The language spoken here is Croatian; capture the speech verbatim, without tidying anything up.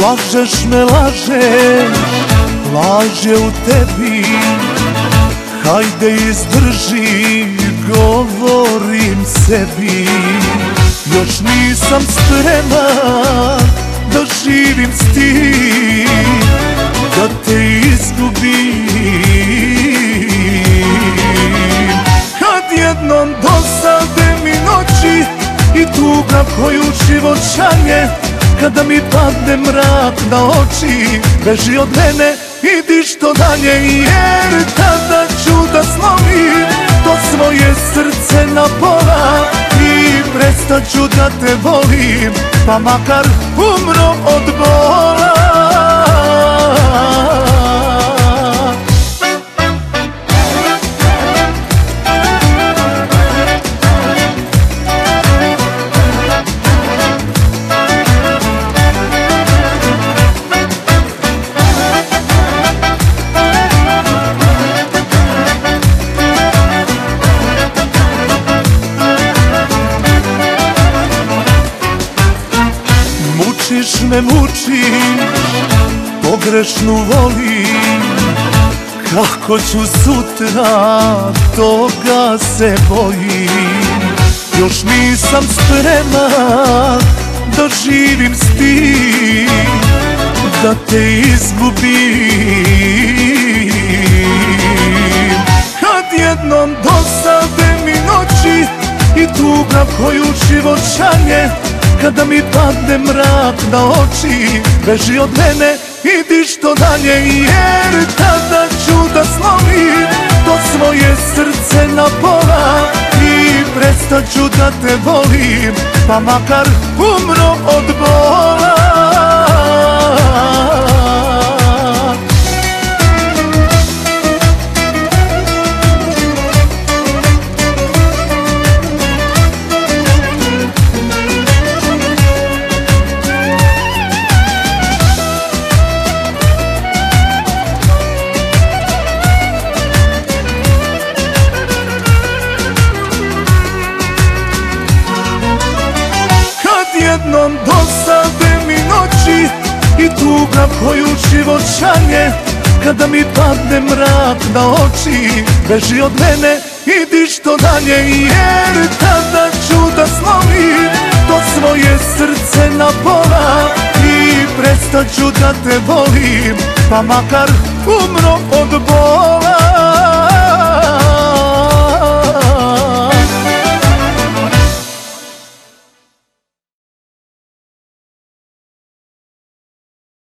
Lažeš me, lažeš, laž je u tebi. Hajde izdrži, govorim sebi. Još nisam spreman da živim s tim, da te izgubim. Kad jednom dosade mi noći i tuga koju život šalje, kada mi padne mrak na oči, beži od mene, idi što dalje, jer tada ću da slomim to svoje srce na pola i prestat ću da te volim, pa makar umro od bola. Mučiš me, mučiš, pogrešnu volim. Kako ću sutra, toga se bojim. Još nisam spreman da živim s tim, da te izgubim. Kad jednom dosade mi noći i tuga koju život šalje, kada mi padne mrak na oči, beži od mene, idi što dalje, jer tada ću da slomim to svoje srce na pola i prestat ću da te volim, pa makar umro od bola. Jednom dosade mi noći i tuga koju život šalje, kada mi padne mrak na oči, beži od mene, idi što dalje, jer tada ću da slomim to svoje srce na pola i prestat ću da te volim, pa makar umro od bola.